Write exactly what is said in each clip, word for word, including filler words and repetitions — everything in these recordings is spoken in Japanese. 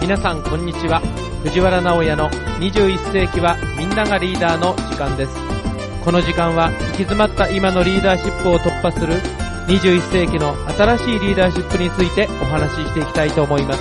皆さんこんにちは。藤原直也のにじゅういっ世紀はみんながリーダーの時間です。この時間は行き詰まった今のリーダーシップを突破するにじゅういっ世紀の新しいリーダーシップについてお話ししていきたいと思います。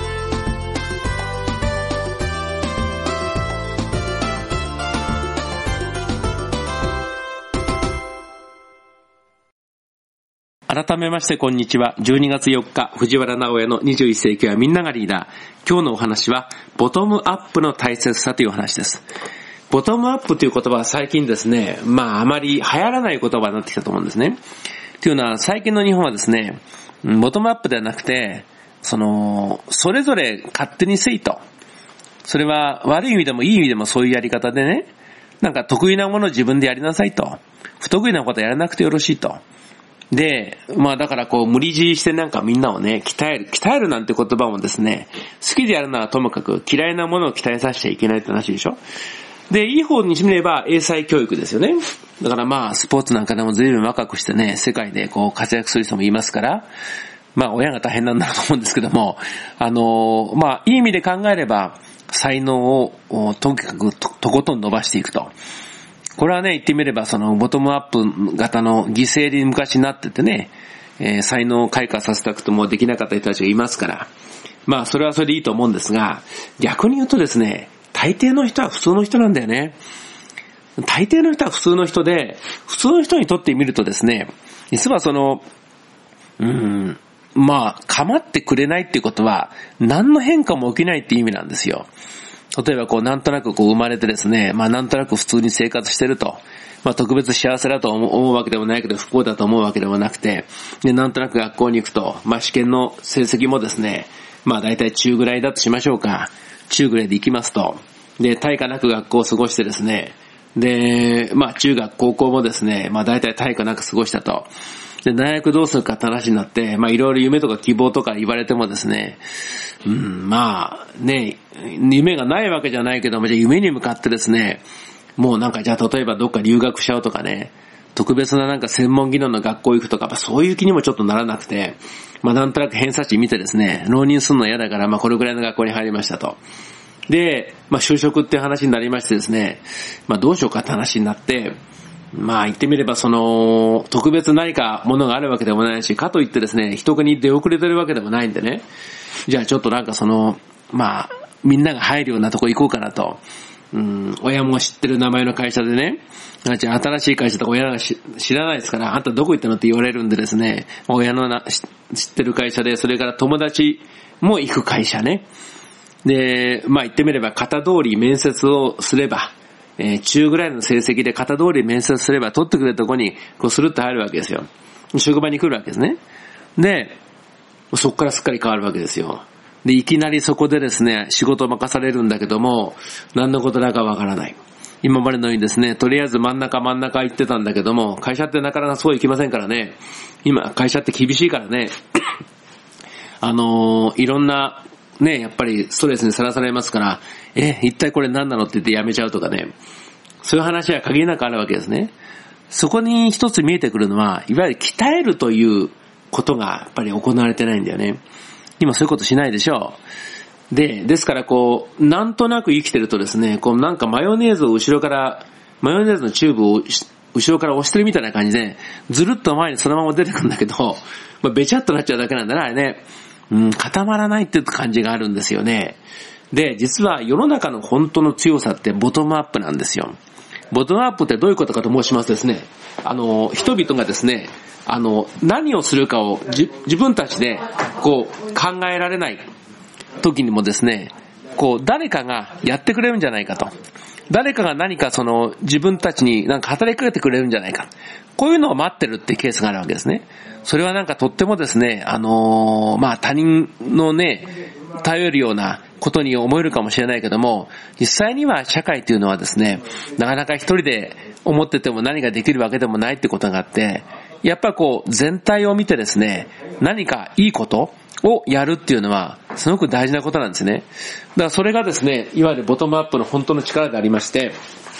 改めましてこんにちは。じゅうにがつよっか、藤原直也のにじゅういっ世紀はみんながリーダー。今日のお話は、ボトムアップの大切さというお話です。ボトムアップという言葉は最近ですね、まああまり流行らない言葉になってきたと思うんですね。というのは、最近の日本はですね、ボトムアップではなくて、その、それぞれ勝手にせいと。それは悪い意味でもいい意味でもそういうやり方でね、なんか得意なものを自分でやりなさいと。不得意なことはやらなくてよろしいと。で、まあだからこう無理強いしてなんかみんなをね、鍛える、鍛えるなんて言葉もですね、好きでやるのはともかく嫌いなものを鍛えさせちゃいけないって話でしょ。で、いい方にしてみれば英才教育ですよね。だからまあスポーツなんかでも随分若くしてね、世界でこう活躍する人もいますから、まあ親が大変なんだと思うんですけども、あの、まあいい意味で考えれば才能をとにかく と, とことん伸ばしていくと。これはね、言ってみれば、その、ボトムアップ型の犠牲に昔になっててね、えー、才能を開花させたくてもできなかった人たちがいますから、まあ、それはそれでいいと思うんですが、逆に言うとですね、大抵の人は普通の人なんだよね。大抵の人は普通の人で、普通の人にとってみるとですね、実はその、うーん、まあ、構ってくれないっていうことは、何の変化も起きないっていう意味なんですよ。例えばこうなんとなくこう生まれてですね、まあなんとなく普通に生活してると、まあ特別幸せだと思うわけでもないけど不幸だと思うわけでもなくて、でなんとなく学校に行くと、まあ試験の成績もですね、まあ大体中ぐらいだとしましょうか。中ぐらいで行きますと、で大化なく学校を過ごしてですね、でまあ中学高校もですね、まあ大体大化なく過ごしたと。で大学どうするかって話になって、まあいろいろ夢とか希望とか言われてもですね、うん、まあね、夢がないわけじゃないけども、じゃあ夢に向かってですね、もうなんかじゃあ例えばどっか留学しちゃうとかね、特別ななんか専門技能の学校行くとか、そういう気にもちょっとならなくて、まあなんとなく偏差値見てですね、浪人するの嫌だから、まあこれぐらいの学校に入りましたと。で、まあ就職って話になりましてですね、まあどうしようかって話になって、まあ言ってみればその特別何かものがあるわけでもないし、かといってですね、人に出遅れてるわけでもないんでね、じゃあちょっとなんかその、まあみんなが入るようなとこ行こうかなと。うん、親も知ってる名前の会社でね、じゃあ新しい会社とか親が知らないですから、あんたどこ行ったのって言われるんでですね、親のな知ってる会社で、それから友達も行く会社ね。で、まあ言ってみれば型通り面接をすれば、えー、中ぐらいの成績で型通り面接すれば取ってくれるとこにこうスルッと入るわけですよ。職場に来るわけですね。で、そこからすっかり変わるわけですよ。で、いきなりそこでですね、仕事を任されるんだけども、何のことだかわからない。今までのようにですね、とりあえず真ん中真ん中行ってたんだけども、会社ってなかなかそういきませんからね。今、会社って厳しいからね。あのー、いろんな、ね、やっぱりストレスにさらされますから、え、一体これ何なのって言ってやめちゃうとかね。そういう話は限りなくあるわけですね。そこに一つ見えてくるのは、いわゆる鍛えるということがやっぱり行われてないんだよね。今そういうことしないでしょう。で、ですからこう、なんとなく生きてるとですね、こうなんかマヨネーズを後ろから、マヨネーズのチューブを後ろから押してるみたいな感じで、ずるっと前にそのまま出てくるんだけど、まあ、べちゃっとなっちゃうだけなんだな、あれね。うん、固まらないっていう感じがあるんですよね。で、実は世の中の本当の強さってボトムアップなんですよ。ボトムアップってどういうことかと申しますとですね、あの、人々がですね、あの、何をするかをじ自分たちでこう考えられない時にもですね、こう誰かがやってくれるんじゃないかと。誰かが何かその自分たちになんか働きかけてくれるんじゃないか。こういうのを待ってるってケースがあるわけですね。それはなんかとってもですね、あのー、まあ他人のね、頼るようなことに思えるかもしれないけども、実際には社会というのはですね、なかなか一人で思ってても何ができるわけでもないってことがあって、やっぱこう全体を見てですね、何かいいことをやるっていうのはすごく大事なことなんですね。だからそれがですね、いわゆるボトムアップの本当の力でありまして、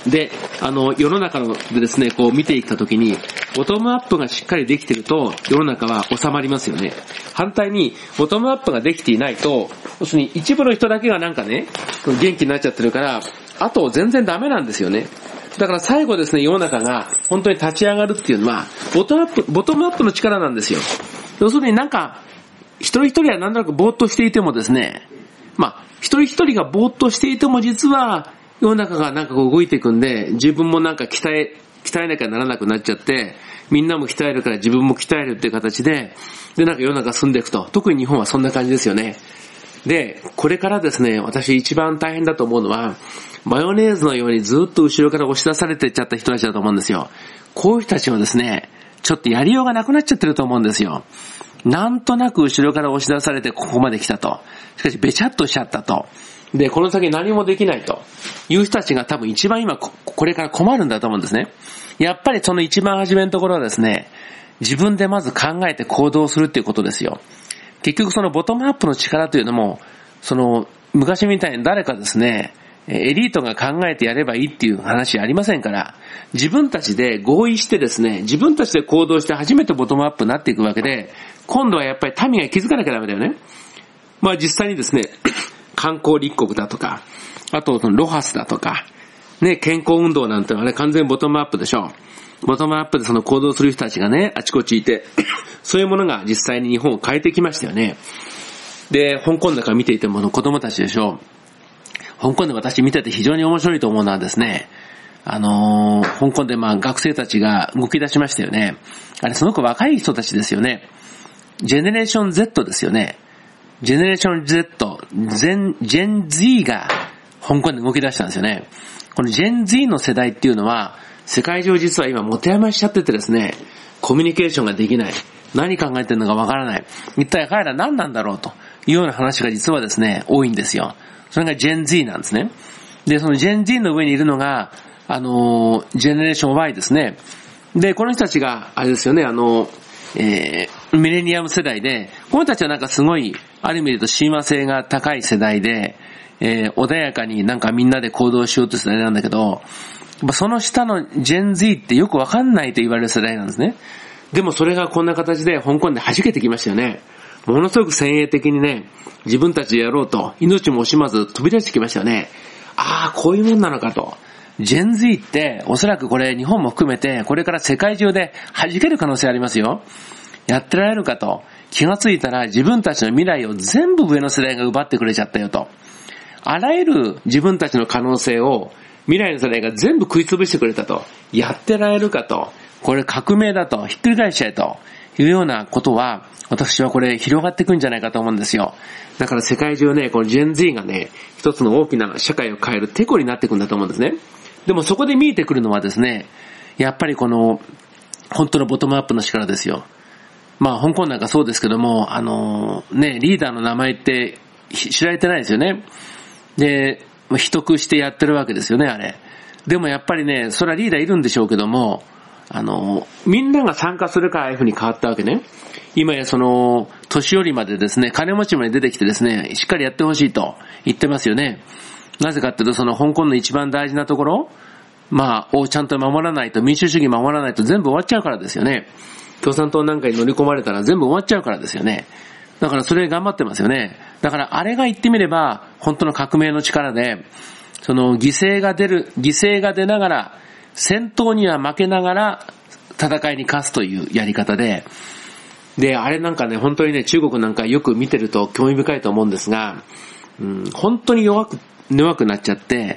で、あの、世の中でですね、こう見ていったときに、ボトムアップがしっかりできてると、世の中は収まりますよね。反対に、ボトムアップができていないと、要するに一部の人だけがなんかね、元気になっちゃってるから、あと全然ダメなんですよね。だから最後ですね、世の中が本当に立ち上がるっていうのは、ボトムアップ、ボトムアップの力なんですよ。要するになんか、一人一人はなんとなくぼーっとしていてもですね、まあ、一人一人がぼーっとしていても実は、世の中がなんかこう動いていくんで、自分もなんか鍛え、鍛えなきゃならなくなっちゃって、みんなも鍛えるから自分も鍛えるっていう形で、でなんか世の中進んでいくと。特に日本はそんな感じですよね。で、これからですね、私一番大変だと思うのは、マヨネーズのようにずっと後ろから押し出されていっちゃった人たちだと思うんですよ。こういう人たちはですね、ちょっとやりようがなくなっちゃってると思うんですよ。なんとなく後ろから押し出されてここまで来たと。しかしべちゃっとしちゃったと。で、この先何もできないという人たちが多分一番今こ、これから困るんだと思うんですね。やっぱりその一番初めのところはですね、自分でまず考えて行動するっていうことですよ。結局そのボトムアップの力というのも、その昔みたいに誰かですね、エリートが考えてやればいいっていう話ありませんから、自分たちで合意してですね、自分たちで行動して初めてボトムアップになっていくわけで、今度はやっぱり民が気づかなきゃダメだよね。まあ実際にですね、観光立国だとか、あとそのロハスだとか、ね、健康運動なんてのはね、完全ボトムアップでしょう。ボトムアップでその行動する人たちがね、あちこちいて、そういうものが実際に日本を変えてきましたよね。で、香港なんか見ていてもの子供たちでしょう。香港で私見てて非常に面白いと思うのはですね、あのー、香港でまあ学生たちが動き出しましたよね。あれすごく若い人たちですよね。ジェネレーション Z ですよね。ジェネレーション Z、ジェン、ジェン Z が香港で動き出したんですよね。このジェン Z の世代っていうのは、世界中実は今持て余しちゃっててですね、コミュニケーションができない。何考えてるのかわからない。一体彼ら何なんだろうというような話が実はですね、多いんですよ。それがジェン Z なんですね。で、そのジェン Z の上にいるのが、あの、ジェネレーション Y ですね。で、この人たちが、あれですよね、あの、えー、ミレニアム世代で、この人たちはなんかすごい、ある意味で言うと親和性が高い世代で、えー、穏やかになんかみんなで行動しようという世代なんだけど、その下のジェン Z ってよくわかんないと言われる世代なんですね。でもそれがこんな形で香港で弾けてきましたよね。ものすごく先鋭的にね、自分たちでやろうと、命も惜しまず飛び出してきましたよね。ああ、こういうもんなのかと。ジェン Z って、おそらくこれ日本も含めて、これから世界中で弾ける可能性ありますよ。やってられるかと。気がついたら自分たちの未来を全部上の世代が奪ってくれちゃったよと。あらゆる自分たちの可能性を未来の世代が全部食いつぶしてくれたと。やってられるかと。これ革命だと。ひっくり返しちゃえと。いうようなことは、私はこれ広がっていくんじゃないかと思うんですよ。だから世界中ね、このジェン Z がね、一つの大きな社会を変えるテコになっていくんだと思うんですね。でもそこで見えてくるのはですね、やっぱりこの、本当のボトムアップの力ですよ。まあ香港なんかそうですけども、あの、ね、リーダーの名前って知られてないですよね。で、秘匿してやってるわけですよね、あれ。でもやっぱりね、それはリーダーいるんでしょうけども、あの、みんなが参加するからああいう風に変わったわけね。今やその、年寄りまでですね、金持ちまで出てきてですね、しっかりやってほしいと言ってますよね。なぜかっていうと、その香港の一番大事なところ、まあ、をちゃんと守らないと、民主主義守らないと全部終わっちゃうからですよね。共産党なんかに乗り込まれたら全部終わっちゃうからですよね。だからそれ頑張ってますよね。だからあれが言ってみれば、本当の革命の力で、その犠牲が出る、犠牲が出ながら、戦闘には負けながら戦いに勝つというやり方で、で、あれなんかね、本当にね、中国なんかよく見てると興味深いと思うんですが、うん、本当に弱く、弱くなっちゃって、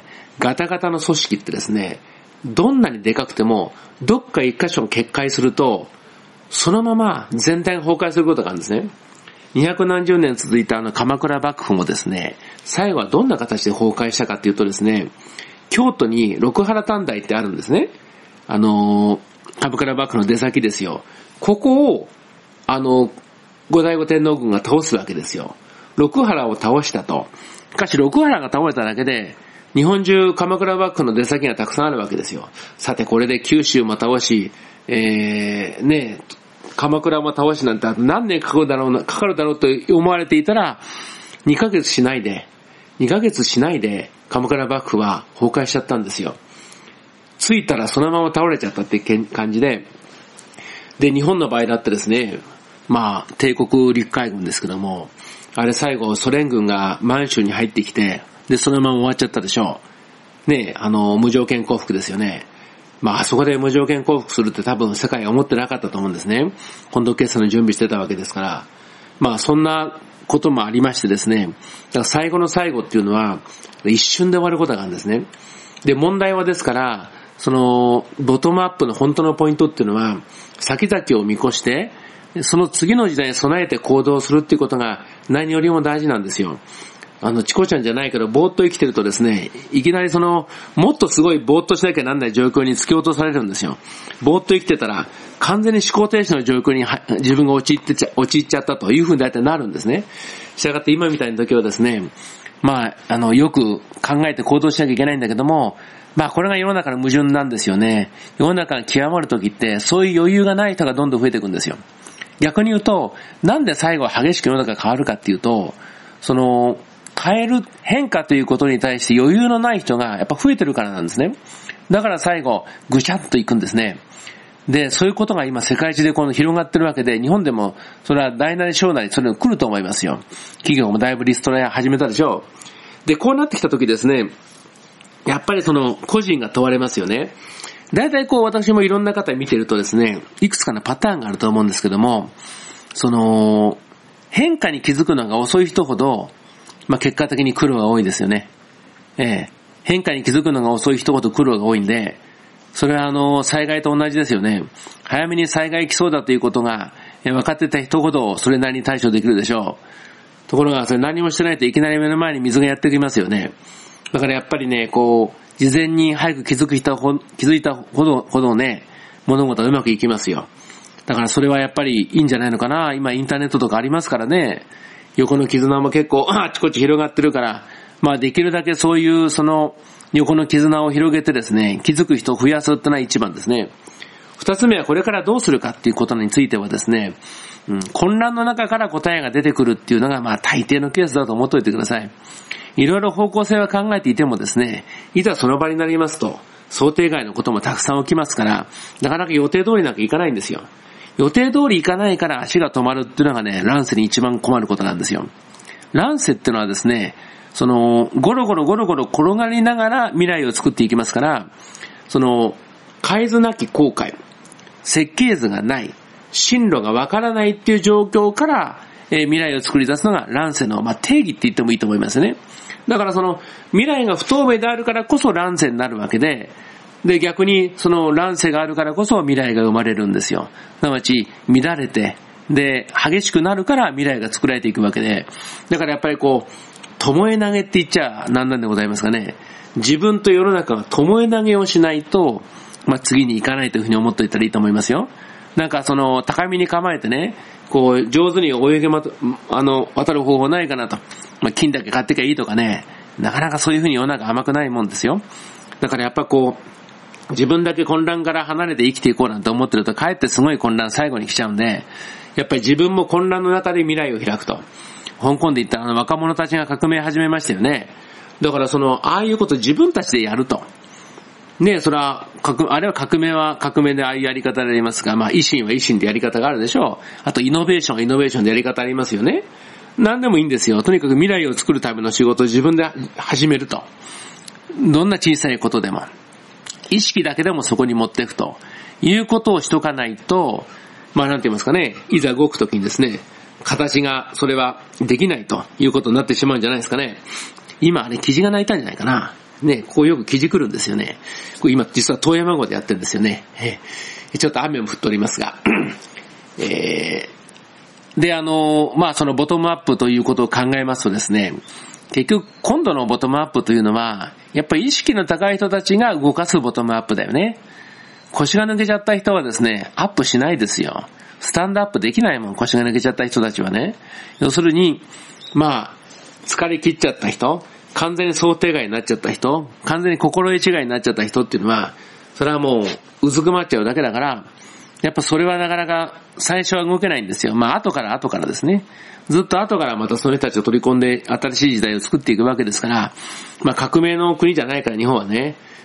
ガタガタの組織ってですね、どんなにでかくても、どっか一箇所決壊すると、そのまま全体が崩壊することがあるんですね。二百何十年続いたあの鎌倉幕府もですね、最後はどんな形で崩壊したかっていうとですね、京都に六原短大ってあるんですね。あのー、鎌倉幕府の出先ですよ。ここを、あの、後醍醐天皇軍が倒すわけですよ。六原を倒したと。しかし六原が倒れただけで、日本中鎌倉幕府の出先がたくさんあるわけですよ。さてこれで九州も倒し、えー、ね、鎌倉も倒しなんて何年かかるだろうな、かかるだろうと思われていたら、にかげつしないで、にかげつしないで鎌倉幕府は崩壊しちゃったんですよ。 着いたらそのまま倒れちゃったっていう感じで、で、日本の場合だってですね、まあ、帝国陸海軍ですけども、あれ最後ソ連軍が満州に入ってきて、で、そのまま終わっちゃったでしょう。ね、あの、無条件降伏ですよね。まあ、そこで無条件降伏するって多分世界は思ってなかったと思うんですね。本土決戦の準備してたわけですから。まあ、そんなこともありましてですね。だから最後の最後っていうのは、一瞬で終わることがあるんですね。で、問題はですから、その、ボトムアップの本当のポイントっていうのは、先々を見越して、その次の時代に備えて行動するっていうことが何よりも大事なんですよ。あの、チコちゃんじゃないけど、ぼーっと生きてるとですね、いきなりその、もっとすごいぼーっとしなきゃなんない状況に突き落とされるんですよ。ぼーっと生きてたら、完全に思考停止の状況に自分が陥ってちゃ、陥っちゃったというふうに大体なるんですね。したがって今みたいな時はですね、まあ、あの、よく考えて行動しなきゃいけないんだけども、まあこれが世の中の矛盾なんですよね。世の中が極まる時って、そういう余裕がない人がどんどん増えていくんですよ。逆に言うと、なんで最後は激しく世の中が変わるかっていうと、その、変える、変化ということに対して余裕のない人がやっぱ増えてるからなんですね。だから最後、ぐしゃっといくんですね。で、そういうことが今世界中でこの広がってるわけで、日本でも、それは大なり小なり、それが来ると思いますよ。企業もだいぶリストラ始めたでしょう。で、こうなってきたときですね、やっぱりその、個人が問われますよね。大体こう私もいろんな方見てるとですね、いくつかのパターンがあると思うんですけども、その、変化に気づくのが遅い人ほど、まあ、結果的に苦労が多いですよね。ええ。変化に気づくのが遅い人ほど苦労が多いんで、それはあの、災害と同じですよね。早めに災害来そうだということが、分かってた人ほどそれなりに対処できるでしょう。ところが、それ何もしてないといきなり目の前に水がやってきますよね。だからやっぱりね、こう、事前に早く気づく人ほ、気づいたほど、ほどね、物事はうまくいきますよ。だからそれはやっぱりいいんじゃないのかな。今インターネットとかありますからね。横の絆も結構あちこち広がってるから、まあできるだけそういうその横の絆を広げてですね、気づく人を増やすってのは一番ですね。二つ目はこれからどうするかっていうことについてはですね、うん、混乱の中から答えが出てくるっていうのがまあ大抵のケースだと思っておいてください。いろいろ方向性は考えていてもですね、いざその場になりますと、想定外のこともたくさん起きますから、なかなか予定通りなんかいかないんですよ。予定通りいかないから足が止まるっていうのがね、乱世に一番困ることなんですよ。乱世っていうのはですね、その、ゴロゴロゴロゴロ転がりながら未来を作っていきますから、その、海図なき航海、設計図がない、進路がわからないっていう状況から、えー、未来を作り出すのが乱世の、まあ、定義って言ってもいいと思いますね。だからその、未来が不透明であるからこそ乱世になるわけで、で、逆にその乱世があるからこそ未来が生まれるんですよ。すなわち、乱れて、で、激しくなるから未来が作られていくわけで、だからやっぱりこう、巴投げって言っちゃなんなんでございますかね。自分と世の中が巴投げをしないと、まあ、次に行かないというふうに思っておいたらいいと思いますよ。なんかその、高みに構えてね、こう、上手に泳げま、あの、渡る方法ないかなと。まあ、金だけ買ってきゃいいとかね、なかなかそういうふうに世の中甘くないもんですよ。だからやっぱこう、自分だけ混乱から離れて生きていこうなんて思ってると、かえってすごい混乱最後に来ちゃうんで、やっぱり自分も混乱の中で未来を開くと。香港で言ったらあの若者たちが革命始めましたよね。だからその、ああいうこと自分たちでやると。ねえ、それは、あれは革命は革命でああいうやり方でやりますが、まあ維新は維新でやり方があるでしょう。あとイノベーションはイノベーションでやり方ありますよね。何でもいいんですよ。とにかく未来を作るための仕事を自分で始めると。どんな小さいことでも。意識だけでもそこに持っていくということをしとかないと、まあなんて言いますかね、いざ動くときにですね、形がそれはできないということになってしまうんじゃないですかね。今あれ記事が泣いたんじゃないかな。ね、こうよく記事来るんですよね。これ今実は遠山号でやってるんですよね。えー、ちょっと雨も降っておりますが。えー、で、あの、まあそのボトムアップということを考えますとですね、結局今度のボトムアップというのは、やっぱり意識の高い人たちが動かすボトムアップだよね。腰が抜けちゃった人はですね、アップしないですよ。スタンドアップできないもん、腰が抜けちゃった人たちはね。要するに、まあ、疲れ切っちゃった人、完全に想定外になっちゃった人、完全に心得違いになっちゃった人っていうのは、それはもう、うずくまっちゃうだけだから、やっぱそれはなかなか最初は動けないんですよ。まあ、後から後からですね。ずっと後からまたその人たちを取り込んで新しい時代を作っていくわけですから、まあ革命の国じゃないから日本はね、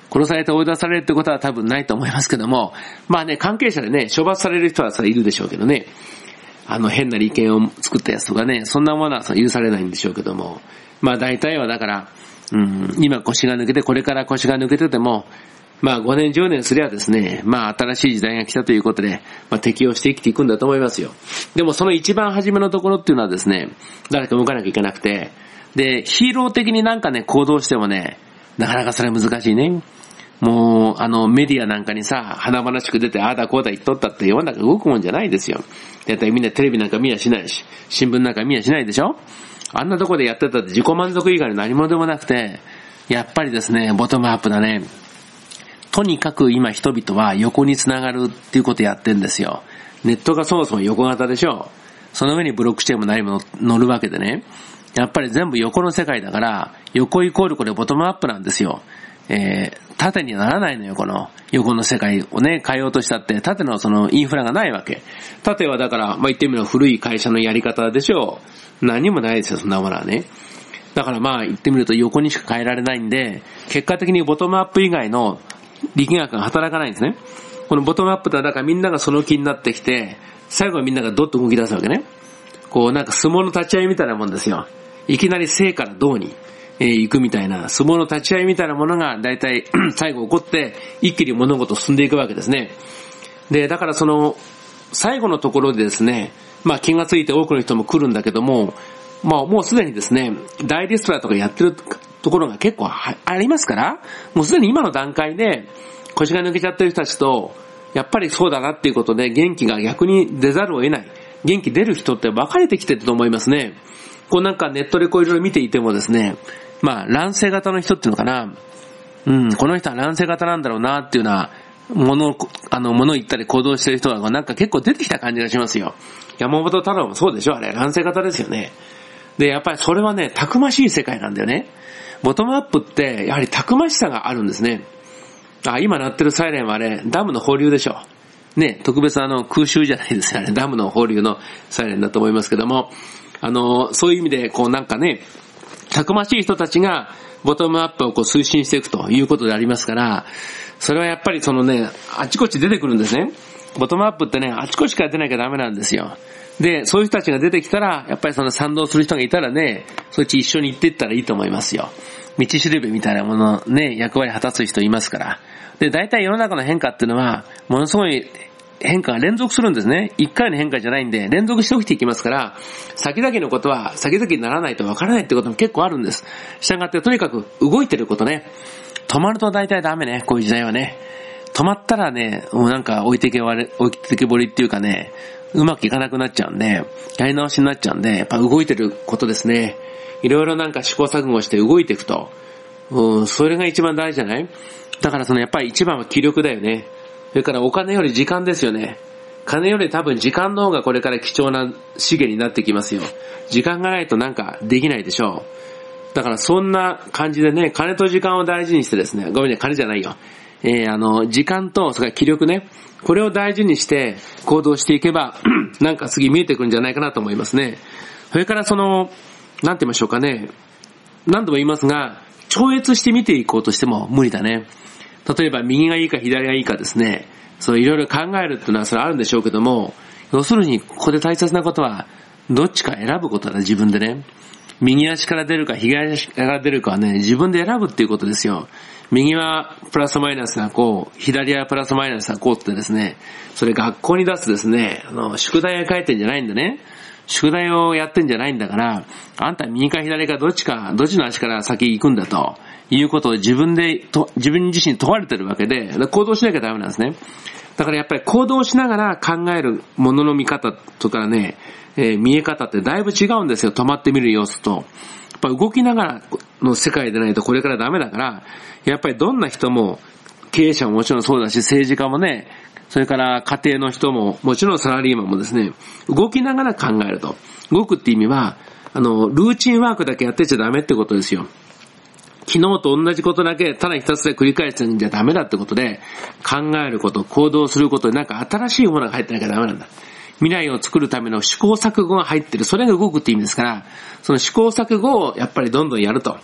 殺されて追い出されるってことは多分ないと思いますけども、まあね、関係者でね、処罰される人はそれいるでしょうけどね、あの変な利権を作ったやつとかね、そんなものは許されないんでしょうけども、まあ大体はだから、うん、今腰が抜けて、これから腰が抜けてても、まあごねんじゅうねんすりゃですね、まあ新しい時代が来たということで、まあ適応して生きていくんだと思いますよ。でもその一番初めのところっていうのはですね、誰か動かなきゃいけなくて、で、ヒーロー的になんかね、行動してもね、なかなかそれは難しいね。もう、あの、メディアなんかにさ、華々しく出て、ああだこうだ言っとったって世の中動くもんじゃないですよ。だいたいみんなテレビなんか見やしないし、新聞なんか見やしないでしょ。あんなとこでやってたって自己満足以外に何もでもなくて、やっぱりですね、ボトムアップだね。とにかく今人々は横につながるっていうことやってんですよ。ネットがそもそも横型でしょ。その上にブロックチェーンも何も乗るわけでね。やっぱり全部横の世界だから、横イコールこれボトムアップなんですよ。えー、縦にならないのよ、この横の世界をね、変えようとしたって、縦のそのインフラがないわけ。縦はだから、まあ、言ってみれば古い会社のやり方でしょう。何もないですよ、そんなものはね。だからまあ言ってみると横にしか変えられないんで、結果的にボトムアップ以外の力学が働かないんですね。このボトムアップとはだからみんながその気になってきて、最後はみんながドッと動き出すわけね。こうなんか相撲の立ち合いみたいなもんですよ。いきなり正から動に、えー、行くみたいな、相撲の立ち合いみたいなものが大体最後起こって一気に物事進んでいくわけですね。で、だからその最後のところでですね、まあ気がついて多くの人も来るんだけども、まあもうすでにですね、大リストラとかやってるところが結構ありますから、もうすでに今の段階で腰が抜けちゃってる人たちと、やっぱりそうだなっていうことで元気が逆に出ざるを得ない。元気出る人って分かれてきてると思いますね。こうなんかネットでこういろいろ見ていてもですね、まあ乱世型の人っていうのかな、うん、この人は乱世型なんだろうなっていうようなもの、あの、もの言ったり行動してる人がなんか結構出てきた感じがしますよ。山本太郎もそうでしょ、あれ、乱世型ですよね。で、やっぱりそれはね、たくましい世界なんだよね。ボトムアップって、やはりたくましさがあるんですね。あ、今鳴ってるサイレンはあれ、ダムの放流でしょ。ね、特別あの、空襲じゃないですよね。ダムの放流のサイレンだと思いますけども、あの、そういう意味で、こうなんかね、たくましい人たちが、ボトムアップをこう推進していくということでありますから、それはやっぱりそのね、あちこち出てくるんですね。ボトムアップってね、あちこちから出なきゃダメなんですよ。で、そういう人たちが出てきたら、やっぱりその賛同する人がいたらね、そっち一緒に行っていったらいいと思いますよ。道しるべみたいなものね、役割果たす人いますから。で、大体世の中の変化っていうのは、ものすごい変化が連続するんですね。一回の変化じゃないんで、連続して起きていきますから、先々のことは先々にならないとわからないってことも結構あるんです。したがってとにかく動いてることね。止まると大体ダメね、こういう時代はね。止まったらね、もうなんか置いてけぼり、置いてけぼりっていうかね、うまくいかなくなっちゃうんで、やり直しになっちゃうんで、やっぱ動いてることですね。いろいろなんか試行錯誤して動いていくと、うん、それが一番大事じゃない？だからそのやっぱり一番は気力だよね。それからお金より時間ですよね。金より多分時間の方がこれから貴重な資源になってきますよ。時間がないとなんかできないでしょう。だからそんな感じでね、金と時間を大事にしてですね、ごめんね、金じゃないよ。えー、あの、時間と、それから気力ね、これを大事にして行動していけば、なんか次見えてくるんじゃないかなと思いますね。それからその、なんて言いましょうかね、何度も言いますが、超越して見ていこうとしても無理だね。例えば右がいいか左がいいかですね、そういろいろ考えるっていうのはそれあるんでしょうけども、要するにここで大切なことは、どっちか選ぶことだ、自分でね。右足から出るか左足から出るかはね、自分で選ぶっていうことですよ。右はプラスマイナスがこう、左はプラスマイナスがこうってですね、それ学校に出すですね、あの、宿題が書いてんじゃないんだね。宿題をやってんじゃないんだから、あんた右か左かどっちか、どっちの足から先行くんだということを自分で、と自分自身問われてるわけで、行動しなきゃダメなんですね。だからやっぱり行動しながら考えるものの見方とかね、えー、見え方ってだいぶ違うんですよ。止まってみる様子と。やっぱ動きながらの世界でないとこれからダメだから、やっぱりどんな人も、経営者ももちろんそうだし、政治家もね、それから家庭の人も、もちろんサラリーマンもですね、動きながら考えると。動くって意味は、あの、ルーチンワークだけやってちゃダメってことですよ。昨日と同じことだけただひたすら繰り返してんじゃダメだってことで、考えること、行動することでなんか新しいものが入ってなきゃダメなんだ。未来を作るための試行錯誤が入ってる。それが動くって意味ですから、その試行錯誤をやっぱりどんどんやると。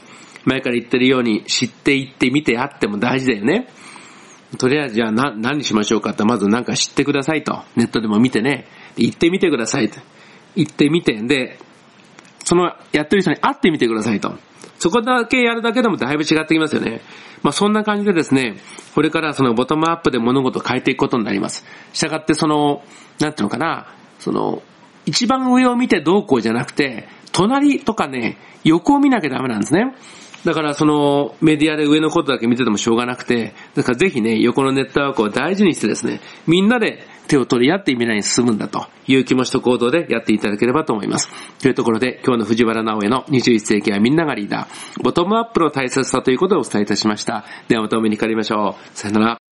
前から言ってるように知っていってみてあっても大事だよね。とりあえずじゃあな何しましょうかって、まずなんか知ってくださいと。ネットでも見てね。で行ってみてくださいと。行ってみて、で、そのやってる人に会ってみてくださいと。そこだけやるだけでもだいぶ違ってきますよね。まあそんな感じでですね、これからそのボトムアップで物事を変えていくことになります。したがってその、なんていうのかな、その、一番上を見てどうこうじゃなくて、隣とかね、横を見なきゃダメなんですね。だからそのメディアで上のことだけ見ててもしょうがなくて、だからぜひね、横のネットワークを大事にしてですね、みんなで手を取り合って未来に進むんだという気持ちと行動でやっていただければと思います。というところで今日の藤原直江のにじゅういっ世紀はみんながリーダー、ボトムアップの大切さということをお伝えいたしました。ではまたお目にかかりましょう。さよなら。